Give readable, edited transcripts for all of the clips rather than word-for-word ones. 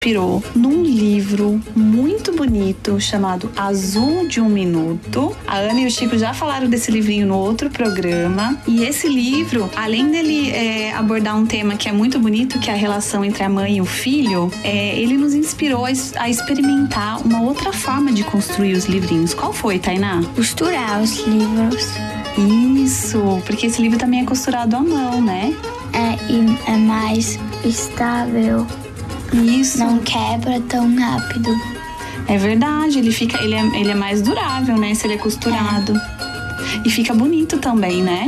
inspirou num livro muito bonito chamado Azul de um Minuto. A Ana e o Chico já falaram desse livrinho no outro programa. E esse livro, além dele abordar um tema que é muito bonito, que é a relação entre a mãe e o filho, ele nos inspirou a experimentar uma outra forma de construir os livrinhos. Qual foi, Tainá? Costurar os livros. Isso, porque esse livro também é costurado à mão, né? E é mais estável. Isso. Não quebra tão rápido. É verdade, ele é mais durável, né? Se ele é costurado. E fica bonito também, né?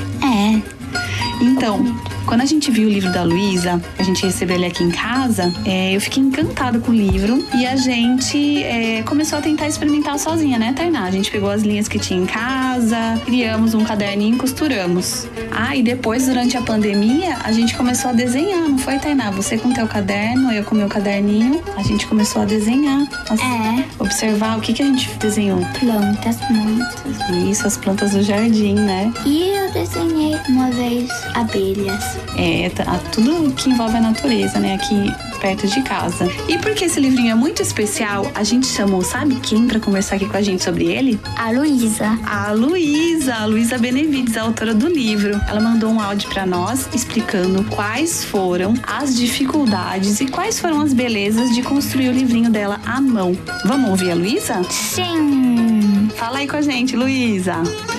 Então, quando a gente viu o livro da Luísa, a gente recebeu ele aqui em casa, eu fiquei encantada com o livro e a gente começou a tentar experimentar sozinha, né, Tainá? A gente pegou as linhas que tinha em casa, criamos um caderninho e costuramos. E depois, durante a pandemia, a gente começou a desenhar, não foi, Tainá? Você com o teu caderno, eu com o meu caderninho, a gente começou a desenhar. Observar o que a gente desenhou. Plantas. Isso, as plantas do jardim, né? E eu desenhei uma vez abelhas. Tudo que envolve a natureza, né? Aqui perto de casa. E porque esse livrinho é muito especial, a gente chamou, sabe quem pra conversar aqui com a gente sobre ele? A Luísa. A Luísa Benevides, a autora do livro. Ela mandou um áudio pra nós explicando quais foram as dificuldades e quais foram as belezas de construir o livrinho dela à mão. Vamos ouvir a Luísa? Sim! Fala aí com a gente, Luísa.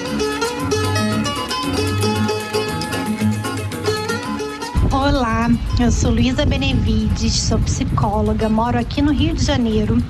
Olá, eu sou Luísa Benevides, sou psicóloga, moro aqui no Rio de Janeiro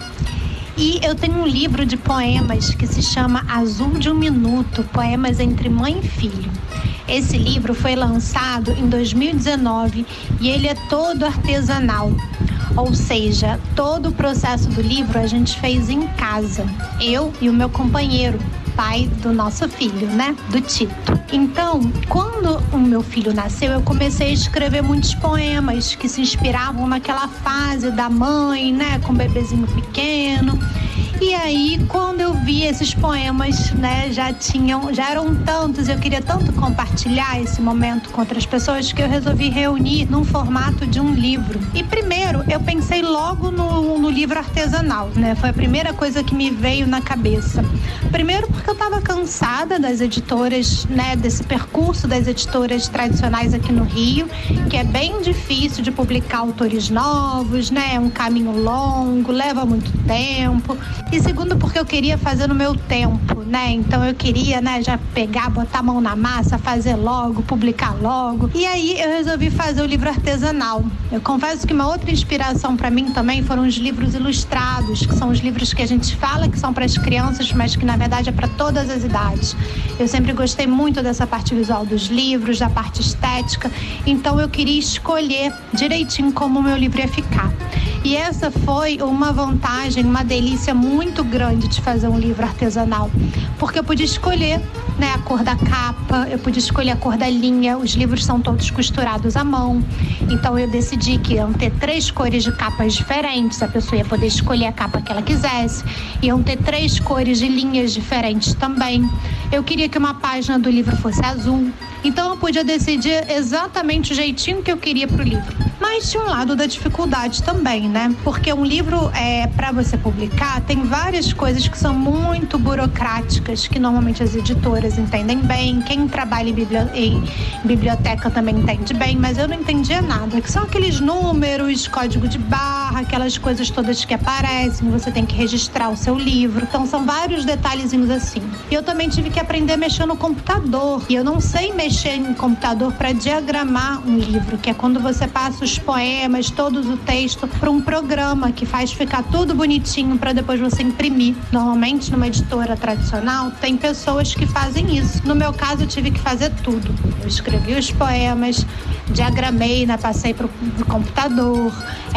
e eu tenho um livro de poemas que se chama Azul de um Minuto, poemas entre mãe e filho. Esse livro foi lançado em 2019 e ele é todo artesanal, ou seja, todo o processo do livro a gente fez em casa, eu e o meu companheiro, pai do nosso filho, né? Do Tito. Então, quando o meu filho nasceu, eu comecei a escrever muitos poemas que se inspiravam naquela fase da mãe, né? Com o bebezinho pequeno. E aí, quando eu vi esses poemas, né, já eram tantos, eu queria tanto compartilhar esse momento com outras pessoas que eu resolvi reunir num formato de um livro. E primeiro, eu pensei logo no livro artesanal, né? Foi a primeira coisa que me veio na cabeça. Primeiro porque eu estava cansada das editoras, né, desse percurso das editoras tradicionais aqui no Rio, que é bem difícil de publicar autores novos, né? É um caminho longo, leva muito tempo. E segundo, porque eu queria fazer no meu tempo, né? Então eu queria, né, já pegar, botar a mão na massa, fazer logo, publicar logo. E aí eu resolvi fazer o livro artesanal. Eu confesso que uma outra inspiração para mim também foram os livros ilustrados, que são os livros que a gente fala que são para as crianças, mas que na verdade é para todas as idades. Eu sempre gostei muito dessa parte visual dos livros, da parte estética. Então eu queria escolher direitinho como o meu livro ia ficar. E essa foi uma vantagem, uma delícia muito grande de fazer um livro artesanal, porque eu podia escolher, né, a cor da capa, eu podia escolher a cor da linha, os livros são todos costurados à mão, então eu decidi que iam ter 3 cores de capas diferentes, a pessoa ia poder escolher a capa que ela quisesse, iam ter 3 cores de linhas diferentes também. Eu queria que uma página do livro fosse azul, então eu podia decidir exatamente o jeitinho que eu queria pro livro. Mas tinha um lado da dificuldade também, né? Porque um livro, para você publicar, tem várias coisas que são muito burocráticas, que normalmente as editoras entendem bem, quem trabalha em biblioteca também entende bem, mas eu não entendia nada, que são aqueles números, código de barra, aquelas coisas todas que aparecem, você tem que registrar o seu livro, então são vários detalhezinhos assim. E eu também tive que aprender a mexer no computador, e eu não sei mexer em computador para diagramar um livro, que é quando você passa os poemas, todo o texto para um programa que faz ficar tudo bonitinho para depois você imprimir. Normalmente numa editora tradicional tem pessoas que fazem isso. No meu caso eu tive que fazer tudo. Eu escrevi os poemas, diagramei, né, passei para o computador,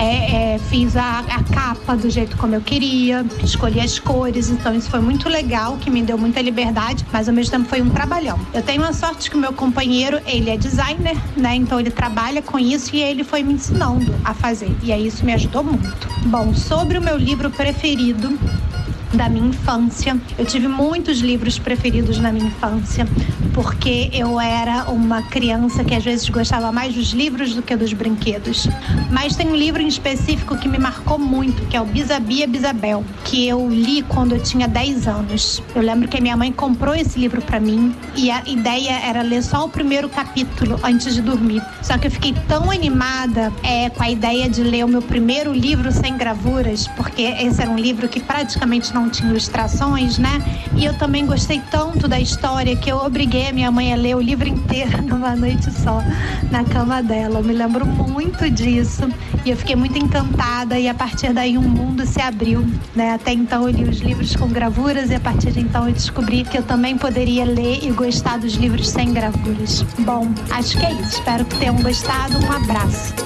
fiz a capa do jeito como eu queria, escolhi as cores, então isso foi muito legal, que me deu muita liberdade, mas ao mesmo tempo foi um trabalhão. Eu tenho a sorte que o meu companheiro, ele é designer, né, então ele trabalha com isso e ele foi me ensinando a fazer, e aí isso me ajudou muito. Bom, sobre o meu livro preferido, da minha infância. Eu tive muitos livros preferidos na minha infância, porque eu era uma criança que às vezes gostava mais dos livros do que dos brinquedos. Mas tem um livro em específico que me marcou muito, que é o Bisabia Bisabel, que eu li quando eu tinha 10 anos. Eu lembro que a minha mãe comprou esse livro pra mim e a ideia era ler só o primeiro capítulo antes de dormir. Só que eu fiquei tão animada com a ideia de ler o meu primeiro livro sem gravuras, porque esse era um livro que praticamente não tinha ilustrações, né? E eu também gostei tanto da história que eu obriguei a minha mãe a ler o livro inteiro numa noite só, na cama dela. Eu me lembro muito disso e eu fiquei muito encantada e a partir daí um mundo se abriu, né? Até então eu li os livros com gravuras e a partir de então eu descobri que eu também poderia ler e gostar dos livros sem gravuras. Bom, acho que é isso. Espero que tenham gostado. Um abraço.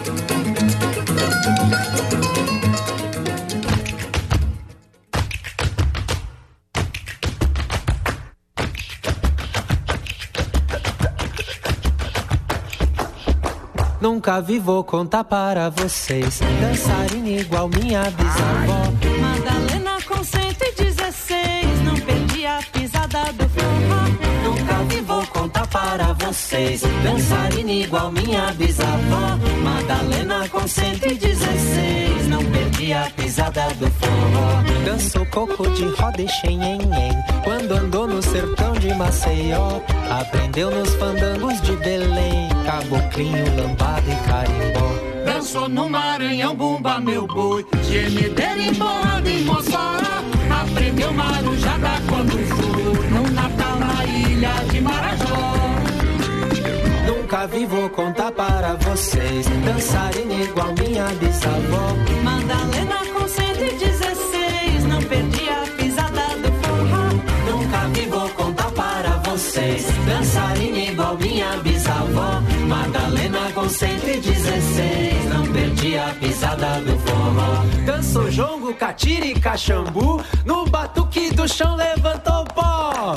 Nunca vi, vou contar para vocês. Dançarina igual minha bisavó. Madalena com 116, não perdi a pisada do forró. Nunca vi, vou contar para vocês. Dançarina igual minha bisavó. Madalena com 116, não perdi a pisada do forró. Dançou coco de roda e xenhenhen, quando andou no sertão de Maceió. Aprendeu nos fandangos de Belém, caboclinho, lambada e carimbó. Dançou no Maranhão, bumba meu boi, gemedeira embolada em Mossoró. Aprendeu marujada quando foi no Natal na ilha de Marajó. Nunca vi, vou contar para vocês. Dançarina igual minha bisavó. Madalena com 116, não perdi a pisada do forró. Nunca vi, vou contar para vocês. Dançarina igual minha bisavó. Madalena com 116, não perdi a pisada do forró. Dançou jongo, catira e caxambu, no batuque do chão levantou pó.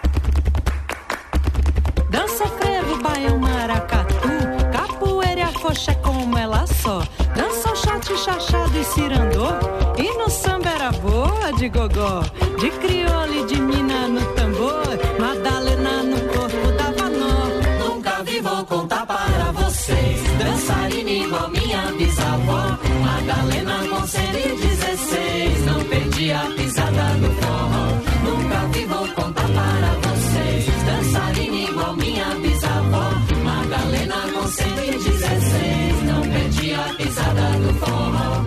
Dança frevo, baião, maracatu, capoeira e a coxa como ela só. Dança o shot, chachado e cirandô, e no samba era boa de gogó. De crioula e de mina no tambor, Madalena no corpo dava nó. Nunca vi, vou contar para vocês. Dançarina igual minha bisavó. Madalena com 116, não perdi a pisada do forró. Nunca vi, vou contar para vocês. Dançarina igual minha bisavó. Madalena com 116, não perdi a pisada do forró.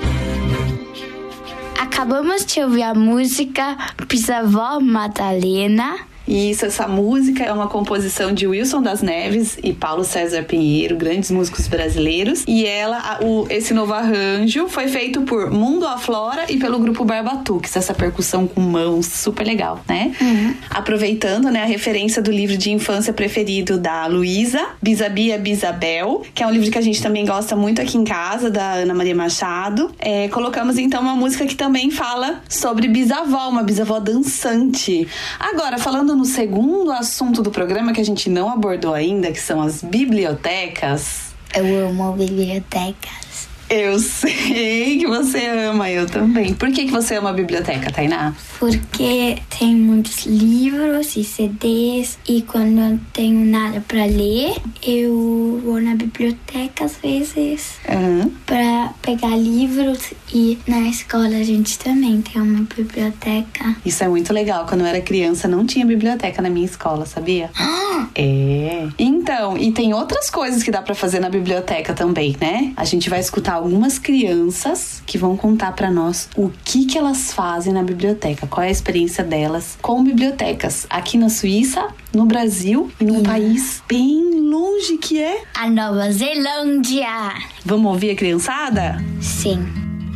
Acabamos de ouvir a música Bisavó Madalena. Isso, essa música é uma composição de Wilson das Neves e Paulo César Pinheiro, grandes músicos brasileiros. E esse novo arranjo foi feito por Mundo Aflora e pelo grupo Barbatuques, essa percussão com mãos, super legal, né? Uhum. Aproveitando, né, a referência do livro de infância preferido da Luísa, Bisabia Bisabel, que é um livro que a gente também gosta muito aqui em casa, da Ana Maria Machado. Colocamos então uma música que também fala sobre bisavó, uma bisavó dançante. Agora, falando no segundo assunto do programa que a gente não abordou ainda, que são as bibliotecas. Eu amo bibliotecas. Eu sei que você ama, eu também. Por que você ama a biblioteca, Tainá? Porque tem muitos livros e CDs e quando eu tenho nada pra ler, eu vou na biblioteca às vezes pra pegar livros e na escola a gente também tem uma biblioteca. Isso é muito legal. Quando eu era criança não tinha biblioteca na minha escola, sabia? Então, e tem outras coisas que dá pra fazer na biblioteca também, né? A gente vai escutar algumas crianças que vão contar pra nós o que elas fazem na biblioteca, qual é a experiência delas com bibliotecas aqui na Suíça, no Brasil e num país bem longe que é a Nova Zelândia. Vamos ouvir a criançada? Sim.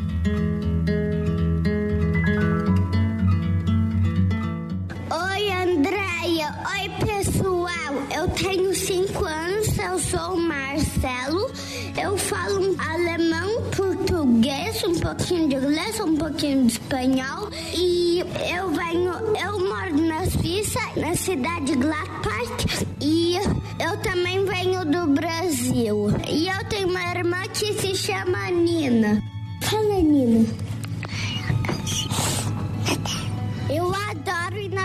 Oi, Andréia. Oi, pessoal. Eu tenho 5 anos, eu sou o Marcelo. Eu falo alemão, português, um pouquinho de inglês, um pouquinho de espanhol. E eu moro na Suíça, na cidade de Gladbach. E eu também venho do Brasil. E eu tenho uma irmã que se chama Nina. Fala, Nina.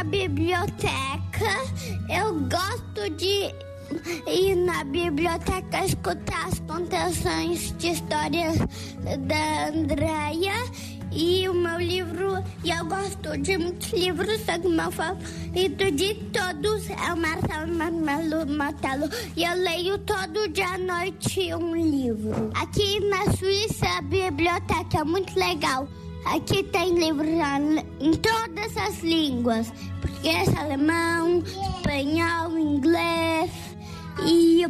biblioteca. Eu gosto de ir na biblioteca escutar as contações de histórias da Andréia. E o meu livro, e eu gosto de muitos livros, só que o meu favorito de todos é o Marcelo Martelo. E eu leio todo dia à noite um livro. Aqui na Suíça a biblioteca é muito legal. Aqui tem livros em todas as línguas. Português, alemão, espanhol, inglês. E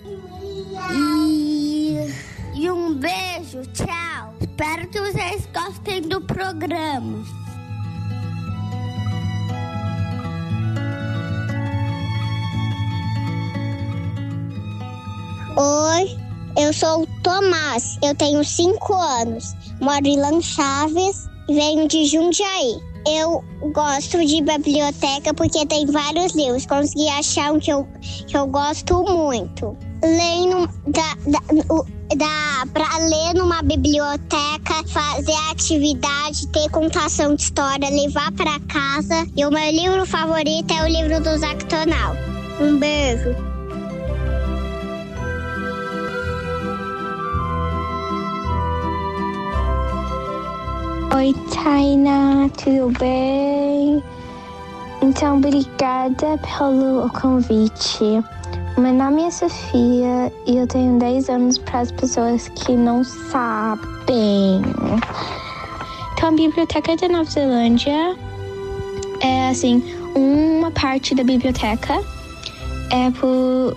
um beijo, tchau. Espero que vocês gostem do programa. Oi, eu sou o Tomás, eu tenho 5 anos, moro em Lan Chaves e venho de Jundiaí. Eu gosto de biblioteca porque tem vários livros, consegui achar um que eu gosto muito. Leio dá pra ler numa biblioteca, fazer atividade, ter contação de história, levar pra casa. E o meu livro favorito é o livro do Zactonal. Um beijo. Oi, Tainá, tudo bem? Então, obrigada pelo convite. Meu nome é Sofia e eu tenho 10 anos para as pessoas que não sabem. Então, a Biblioteca da Nova Zelândia é, assim, uma parte da biblioteca é para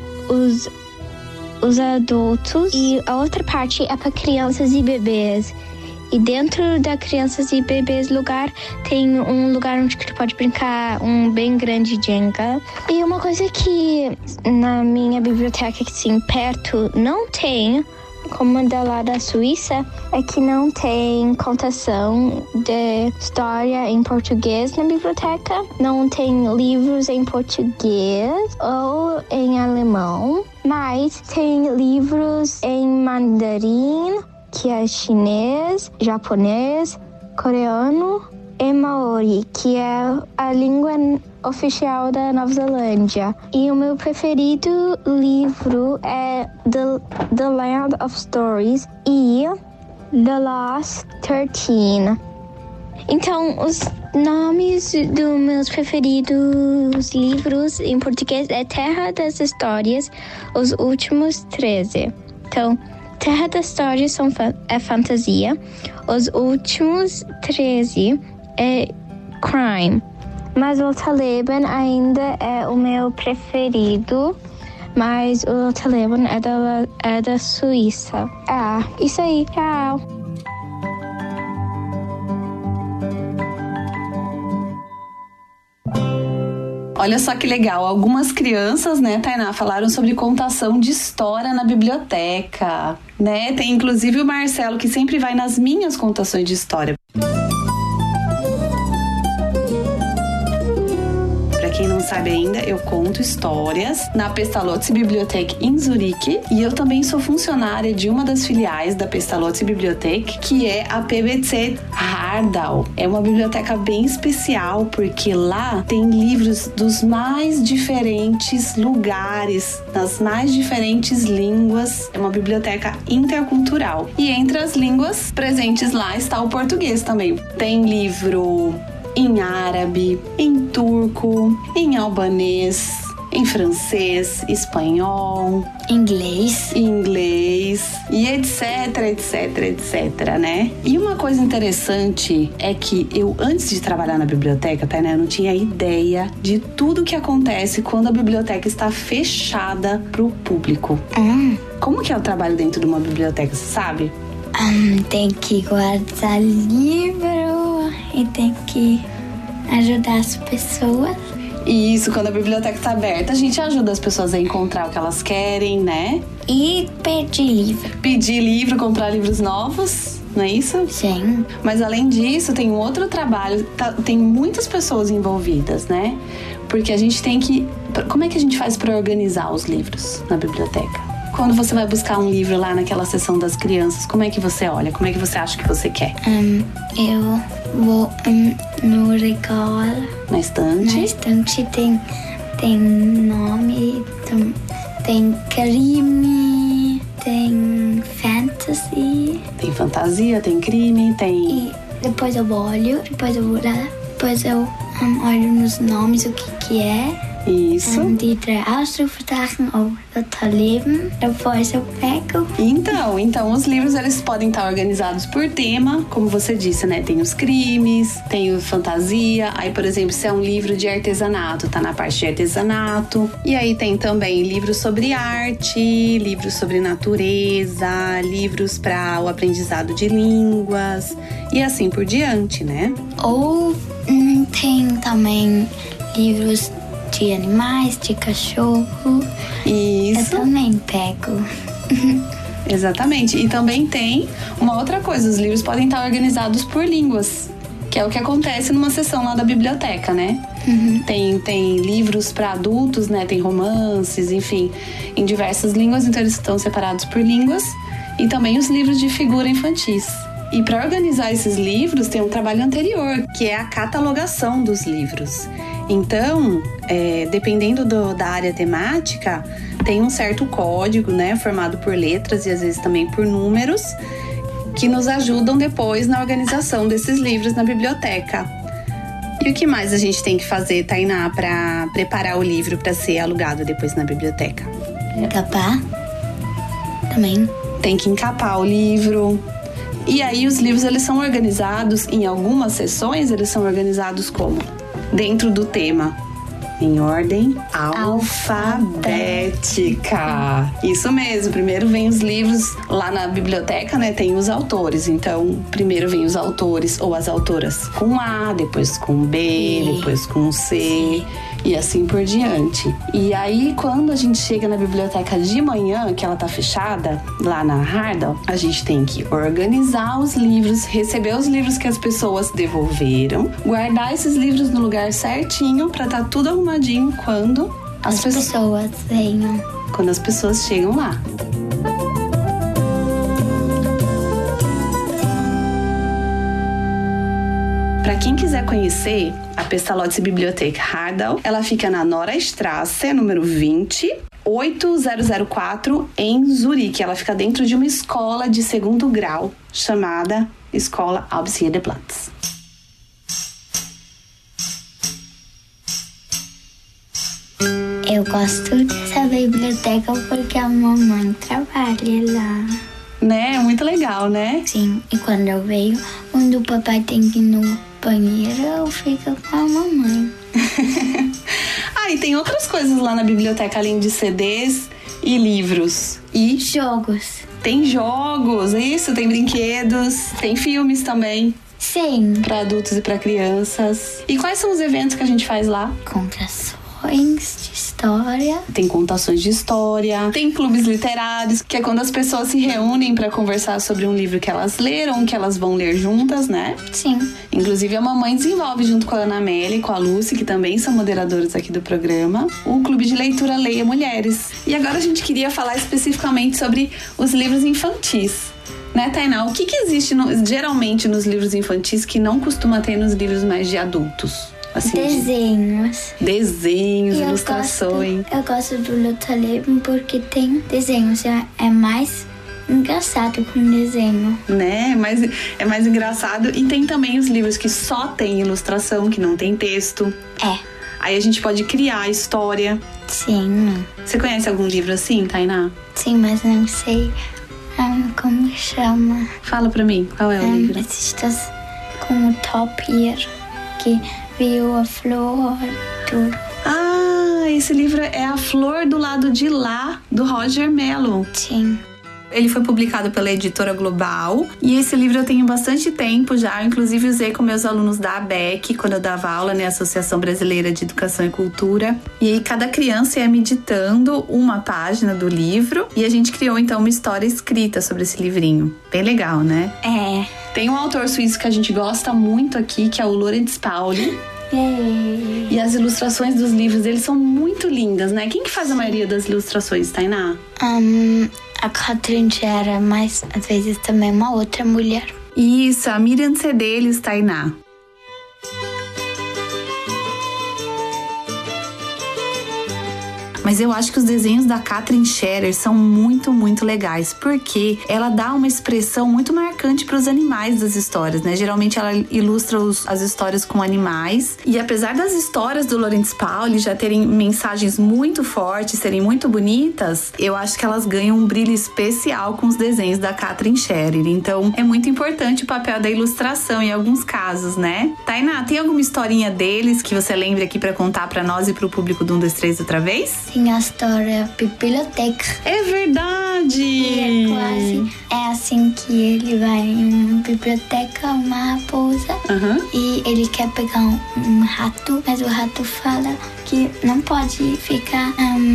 os adultos e a outra parte é para crianças e bebês. E dentro da crianças e bebês lugar, tem um lugar onde tu pode brincar, um bem grande Jenga. E uma coisa que na minha biblioteca, assim, perto, não tem, como da lá da Suíça, é que não tem contação de história em português na biblioteca. Não tem livros em português ou em alemão, mas tem livros em mandarim, que é chinês, japonês, coreano e maori, que é a língua oficial da Nova Zelândia. E o meu preferido livro é The Land of Stories e The Lost 13. Então, os nomes dos meus preferidos livros em português é Terra das Histórias, Os Últimos 13. Então, Terra das Histórias é fantasia, Os Últimos 13 é crime. Mas o Taliban ainda é o meu preferido, mas o Taliban é da Suíça. Isso aí, tchau! Olha só que legal, algumas crianças, né, Tainá, falaram sobre contação de história na biblioteca, né? Tem inclusive o Marcelo que sempre vai nas minhas contações de história. Quem não sabe ainda, eu conto histórias na Pestalozzi Bibliothek em Zurique e eu também sou funcionária de uma das filiais da Pestalozzi Bibliothek, que é a PBC Hardal. É uma biblioteca bem especial porque lá tem livros dos mais diferentes lugares, nas mais diferentes línguas. É uma biblioteca intercultural. E entre as línguas presentes lá está o português também. Tem livro em árabe, em turco, em albanês, em francês, espanhol, inglês e etc, né? E uma coisa interessante é que eu, antes de trabalhar na biblioteca, Tainá, eu não tinha ideia de tudo que acontece quando a biblioteca está fechada para o público. Como que é o trabalho dentro de uma biblioteca, você sabe? Tem que guardar livro e tem que ajudar as pessoas. Isso, quando a biblioteca está aberta, a gente ajuda as pessoas a encontrar o que elas querem, né? E pedir livro. Pedir livro, comprar livros novos, não é isso? Sim. Mas além disso, tem um outro trabalho, tem muitas pessoas envolvidas, né? Porque a gente tem que... Como é que a gente faz para organizar os livros na biblioteca? Quando você vai buscar um livro lá naquela seção das crianças, como é que você olha? Como é que você acha que você quer? Eu vou no regalo. Na estante? Na estante tem nome, tem crime, tem fantasy. Tem fantasia, tem crime, tem... E depois eu olho, depois eu olho nos nomes o que é. Isso. Die 3 Ausrufezeichen ou das Leben. Depois eu pego. Então os livros eles podem estar organizados por tema, como você disse, né? Tem os crimes, tem o fantasia. Aí, por exemplo, se é um livro de artesanato, tá na parte de artesanato. E aí tem também livros sobre arte, livros sobre natureza, livros para o aprendizado de línguas e assim por diante, né? Ou tem também livros de animais, de cachorro. Isso. Eu também pego. Exatamente. E também tem uma outra coisa, os livros podem estar organizados por línguas, que é o que acontece numa seção lá da biblioteca, né? Tem livros para adultos, né? Tem romances, enfim, em diversas línguas, então eles estão separados por línguas. E também os livros de figura infantis. E para organizar esses livros tem um trabalho anterior, que é a catalogação dos livros. Então, dependendo da área temática, tem um certo código, né, formado por letras e às vezes também por números, que nos ajudam depois na organização desses livros na biblioteca. E o que mais a gente tem que fazer, Tainá, para preparar o livro para ser alugado depois na biblioteca? Encapar também. Tem que encapar o livro. E aí os livros eles são organizados, em algumas seções eles são organizados como? Dentro do tema, em ordem alfabética. Isso mesmo, primeiro vem os livros lá na biblioteca, né? Tem os autores, então primeiro vem os autores ou as autoras com A, depois com B, depois com C e assim por diante. E aí quando a gente chega na biblioteca de manhã, que ela tá fechada, lá na Hardal, a gente tem que organizar os livros, receber os livros que as pessoas devolveram, guardar esses livros no lugar certinho pra tá tudo arrumadinho quando as pessoas venham. Quando as pessoas chegam lá. Para quem quiser conhecer a Pestalozzi Bibliothek Hardal, ela fica na Norastrasse, número 20, 8004, em Zurique. Ela fica dentro de uma escola de 2º grau, chamada Escola Albrecht de Platz. Eu gosto dessa biblioteca porque a mamãe trabalha lá. Né? É muito legal, né? Sim, e quando eu venho, quando o papai tem que ir no banheiro, eu fico com a mamãe. E tem outras coisas lá na biblioteca, além de CDs e livros. E jogos. Tem jogos, isso, tem brinquedos, tem filmes também. Sim. Para adultos e para crianças. E quais são os eventos que a gente faz lá? Contações de história. Tem contações de história, tem clubes literários, que é quando as pessoas se reúnem para conversar sobre um livro que elas leram, que elas vão ler juntas, né? Sim. Inclusive a mamãe desenvolve junto com a Ana Amélia e com a Lucy, que também são moderadoras aqui do programa, o Clube de Leitura Leia Mulheres. E agora a gente queria falar especificamente sobre os livros infantis. Né, Tainá? O que existe geralmente nos livros infantis que não costuma ter nos livros mais de adultos? Assim, desenhos, ilustrações. Eu gosto do Lutherleben porque tem desenhos. É mais engraçado com desenho. Né? É mais engraçado. E tem também os livros que só tem ilustração, que não tem texto. Aí a gente pode criar a história. Sim. Você conhece algum livro assim, Tainá? Sim, mas não sei como chama. Fala pra mim, qual é o livro? Estás com o top here, que viu a flor, tudo. Esse livro é A Flor do Lado de Lá, do Roger Mello. Sim. Ele foi publicado pela Editora Global e esse livro eu tenho bastante tempo já, inclusive usei com meus alunos da ABEC quando eu dava aula, né, Associação Brasileira de Educação e Cultura. E aí cada criança ia meditando uma página do livro e a gente criou então uma história escrita sobre esse livrinho. Bem legal, né? É. Tem um autor suíço que a gente gosta muito aqui, que é o Lorenz Pauli. E as ilustrações dos livros deles são muito lindas, né? Quem que faz a maioria das ilustrações, Tainá? A Catherine Scherer, mas às vezes também uma outra mulher. Isso, a Miriam Cedeles, Tainá. Mas eu acho que os desenhos da Catherine Scherer são muito, muito legais, porque ela dá uma expressão muito marcante para os animais das histórias, né? Geralmente ela ilustra as histórias com animais, e apesar das histórias do Laurence Pauli já terem mensagens muito fortes, serem muito bonitas, eu acho que elas ganham um brilho especial com os desenhos da Catherine Scherer. Então é muito importante o papel da ilustração em alguns casos, né? Tainá, tem alguma historinha deles que você lembra aqui para contar para nós e para o público do 1, 2, 3 outra vez? Sim, a história Biblioteca. É verdade! E é assim que ele vai em uma biblioteca, uma raposa, e ele quer pegar um rato, mas o rato fala que não pode ficar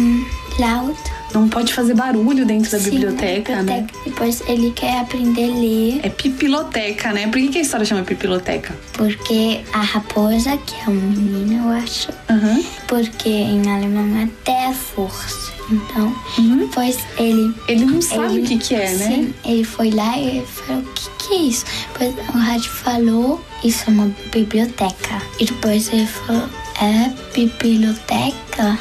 loud. Não pode fazer barulho dentro da biblioteca, né? Depois ele quer aprender a ler. É pipiloteca, né? Por que a história chama pipiloteca? Porque a raposa, que é um menino, eu acho. Porque em alemão é der Força. Então, depois ele... Ele não sabe o que é, né? Sim, ele foi lá e falou, o que é isso? Depois o rádio falou, isso é uma biblioteca. E depois ele falou, é biblioteca?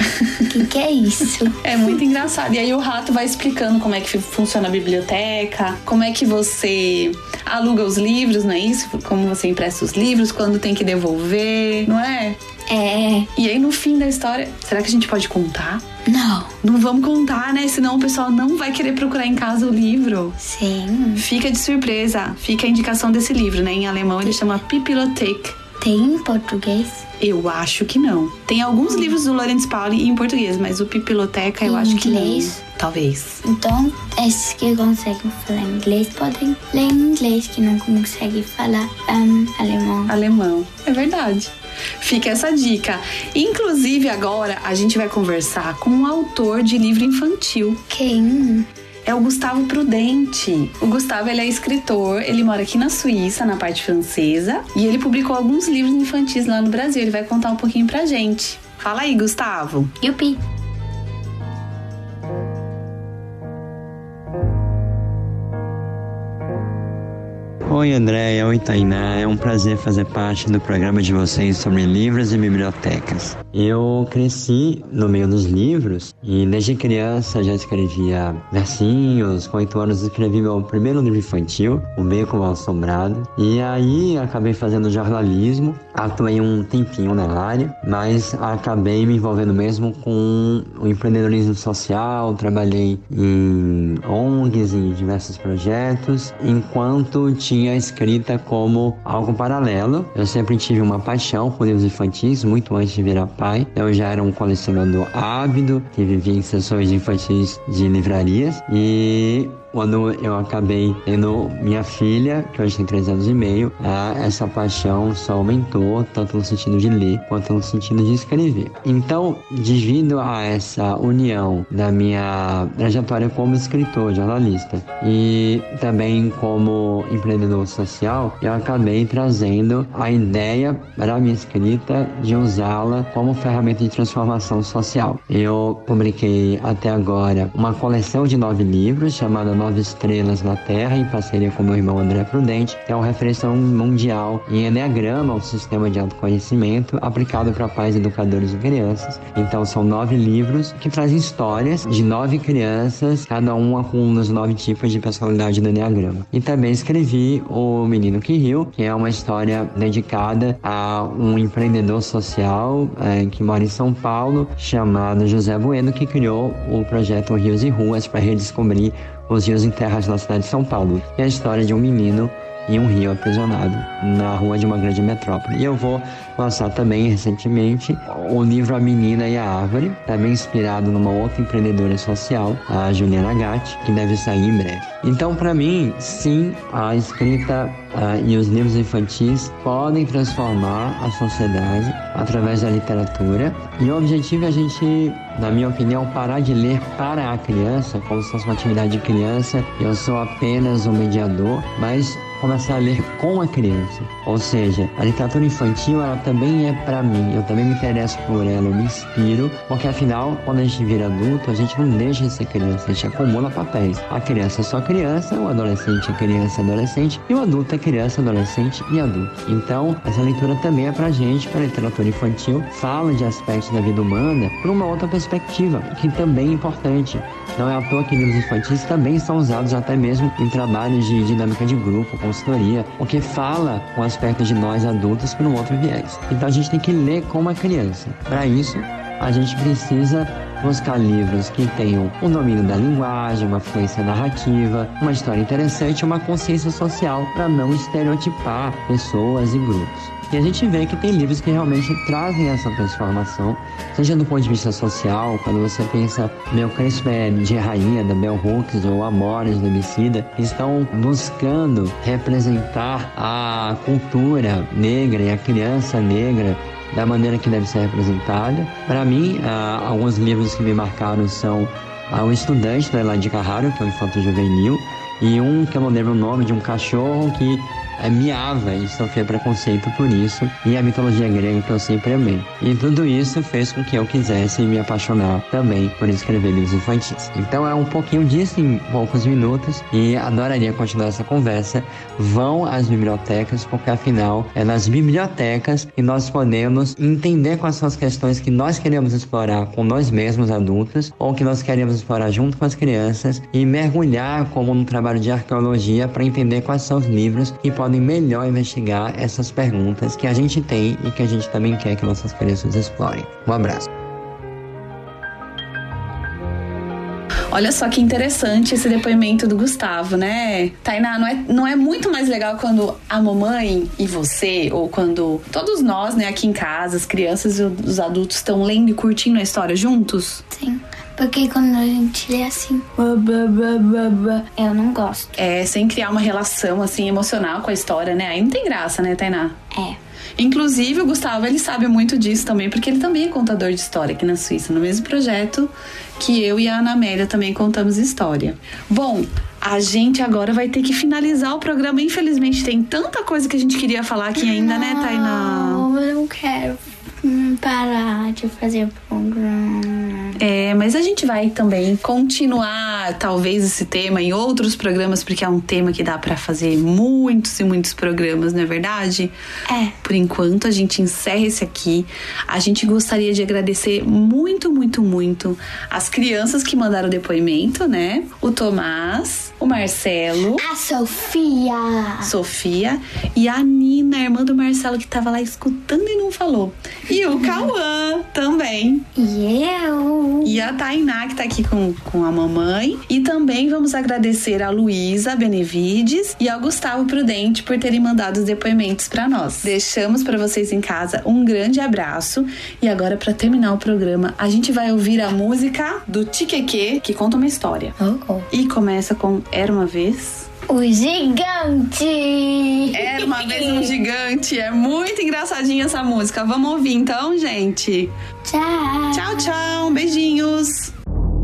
O que é isso? É muito engraçado. E aí o rato vai explicando como é que funciona a biblioteca, como é que você aluga os livros, não é isso? Como você empresta os livros, quando tem que devolver, não é? É. E aí no fim da história, será que a gente pode contar? Não. Não vamos contar, né? Senão o pessoal não vai querer procurar em casa o livro. Sim. Fica de surpresa. Fica a indicação desse livro, né? Em alemão ele chama Pipilothek. Tem em português? Eu acho que não. Tem alguns livros do Laurence Pauli em português, mas o Pipiloteca eu acho que não. Inglês? Talvez. Então, esses que conseguem falar inglês podem ler em inglês, que não conseguem falar alemão. Alemão, é verdade. Fica essa dica. Inclusive agora a gente vai conversar com um autor de livro infantil. Quem? É o Gustavo Prudente. O Gustavo, ele é escritor, ele mora aqui na Suíça, na parte francesa, e ele publicou alguns livros infantis lá no Brasil. Ele vai contar um pouquinho pra gente. Fala aí, Gustavo. Yupi! Oi, Andréia. Oi, Tainá. É um prazer fazer parte do programa de vocês sobre livros e bibliotecas. Eu cresci no meio dos livros e desde criança já escrevia versinhos. Com 8 anos escrevi meu primeiro livro infantil, O Beco Mal Assombrado. E aí acabei fazendo jornalismo. Atuei um tempinho na área, mas acabei me envolvendo mesmo com o empreendedorismo social. Trabalhei em ONGs, em diversos projetos, enquanto tinha a escrita como algo paralelo. Eu sempre tive uma paixão por livros infantis, muito antes de virar pai. Eu já era um colecionador ávido, que vivia em sessões infantis de livrarias, e quando eu acabei tendo minha filha, que hoje tem 3 anos e meio, essa paixão só aumentou, tanto no sentido de ler, quanto no sentido de escrever. Então, devido a essa união da minha trajetória como escritor, jornalista, e também como empreendedor social, eu acabei trazendo a ideia para a minha escrita de usá-la como ferramenta de transformação social. Eu publiquei até agora uma coleção de 9 livros, chamada 9 Estrelas na Terra, em parceria com meu irmão André Prudente, que é uma referência mundial em Enneagrama, um sistema de autoconhecimento aplicado para pais, educadores e crianças. Então são 9 livros que trazem histórias de 9 crianças, cada uma com um dos 9 tipos de personalidade do Enneagrama. E também escrevi O Menino que Riu, que é uma história dedicada a um empreendedor social que mora em São Paulo, chamado José Bueno, que criou o projeto Rios e Ruas para redescobrir os rios e terras da cidade de São Paulo. É a história de um menino e um rio aprisionado na rua de uma grande metrópole. E eu vou lançar também recentemente o livro A Menina e a Árvore, também inspirado numa outra empreendedora social, a Juliana Gatti, que deve sair em breve. Então, para mim, sim, a escrita e os livros infantis podem transformar a sociedade através da literatura, e o objetivo é a gente, na minha opinião, parar de ler para a criança, como se fosse uma atividade de criança. Eu sou apenas um mediador, mas começar a ler com a criança. Ou seja, a literatura infantil, ela também é para mim, eu também me interesso por ela, eu me inspiro, porque afinal, quando a gente vira adulto, a gente não deixa de ser criança, a gente acumula papéis. A criança é só criança, o adolescente é criança e adolescente, e o adulto é criança, adolescente e adulto. Então, essa leitura também é pra gente, para a literatura infantil, fala de aspectos da vida humana por uma outra perspectiva, que também é importante. Não é à toa que livros infantis também são usados até mesmo em trabalhos de dinâmica de grupo, consultoria, porque fala um aspecto de nós adultos por um outro viés. Então a gente tem que ler como a criança. Para isso, a gente precisa buscar livros que tenham um domínio da linguagem, uma fluência narrativa, uma história interessante, uma consciência social para não estereotipar pessoas e grupos. E a gente vê que tem livros que realmente trazem essa transformação, seja do ponto de vista social, quando você pensa Meu Crespo é de Rainha, da Bell Hooks, ou Amores, do Emicida, que estão buscando representar a cultura negra e a criança negra da maneira que deve ser representada. Para mim, alguns livros que me marcaram são O Estudante, da Elaine Carraro, que é um infanto juvenil, e um que eu não lembro o nome, de um cachorro que miava e sofria preconceito por isso, e a mitologia grega que eu sempre amei. E tudo isso fez com que eu quisesse me apaixonar também por escrever livros infantis. Então é um pouquinho disso em poucos minutos, e adoraria continuar essa conversa. Vão às bibliotecas, porque afinal é nas bibliotecas que nós podemos entender quais são as questões que nós queremos explorar com nós mesmos adultos, ou que nós queremos explorar junto com as crianças, e mergulhar como num trabalho de arqueologia para entender quais são os livros que podem melhor investigar essas perguntas que a gente tem e que a gente também quer que nossas crianças explorem. Um abraço. Olha só que interessante esse depoimento do Gustavo, né? Tainá, não é muito mais legal quando a mamãe e você, ou quando todos nós, né, aqui em casa, as crianças e os adultos estão lendo e curtindo a história juntos? Sim. Porque quando a gente lê assim, eu não gosto. Sem criar uma relação, assim, emocional com a história, né? Aí não tem graça, né, Tainá? É. Inclusive, o Gustavo, ele sabe muito disso também, porque ele também é contador de história aqui na Suíça, no mesmo projeto que eu e a Ana Amélia também contamos história. Bom, a gente agora vai ter que finalizar o programa. Infelizmente, tem tanta coisa que a gente queria falar aqui ainda, né, Tainá? Não, eu não quero parar de fazer programa. Mas a gente vai também continuar, talvez, esse tema em outros programas, porque é um tema que dá pra fazer muitos e muitos programas, não é verdade? Por enquanto, a gente encerra esse aqui. A gente gostaria de agradecer muito, muito, muito as crianças que mandaram depoimento, né? O Tomás, o Marcelo, a Sofia e a Nina, irmã do Marcelo, que tava lá escutando e não falou. E o Cauã também. E eu. E a Tainá, que tá aqui com a mamãe. E também vamos agradecer a Luísa Benevides e ao Gustavo Prudente por terem mandado os depoimentos pra nós. Deixamos pra vocês em casa um grande abraço. E agora, pra terminar o programa, a gente vai ouvir a música do Tiqueque, que conta uma história. E começa com Era Uma Vez o Gigante. Era Uma Vez um Gigante. É muito engraçadinha essa música. Vamos ouvir então, gente. Tchau. Tchau, tchau. Beijinhos.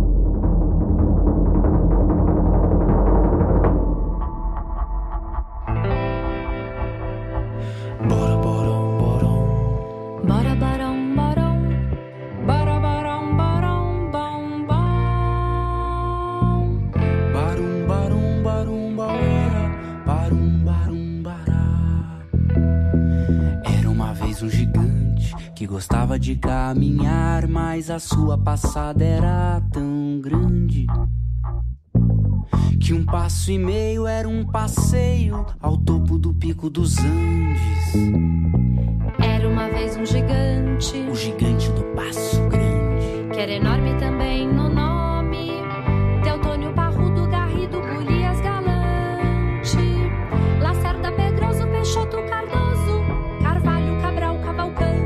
Gostava de caminhar, mas a sua passada era tão grande que 1,5 passo era um passeio ao topo do Pico dos Andes. Era uma vez um gigante, o gigante do Passo Grande, que era enorme também no nome, Teotônio Parrudo, Garrido, Golias Galante, Lacerda, Pedroso, Peixoto, Cardoso, Carvalho, Cabral, Cavalcante.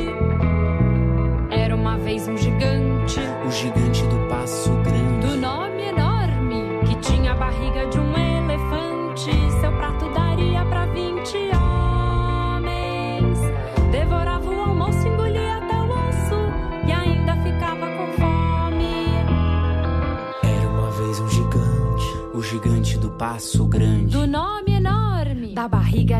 Era uma vez um gigante, o gigante do Passo Grande, do nome enorme, que tinha a barriga de um elefante. Seu prato daria pra 20 homens. Devorava o almoço, engolia até o osso e ainda ficava com fome. Era uma vez um gigante, o gigante do Passo Grande, do nome enorme,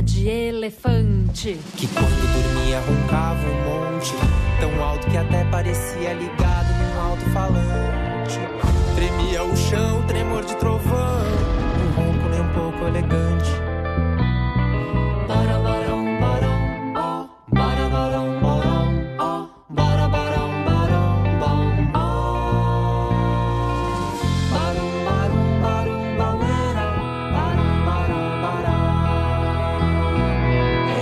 de elefante. Que quando dormia roncava um monte, tão alto que até parecia ligado num alto-falante. Tremia o chão, tremor de trovão, um ronco nem um pouco elegante.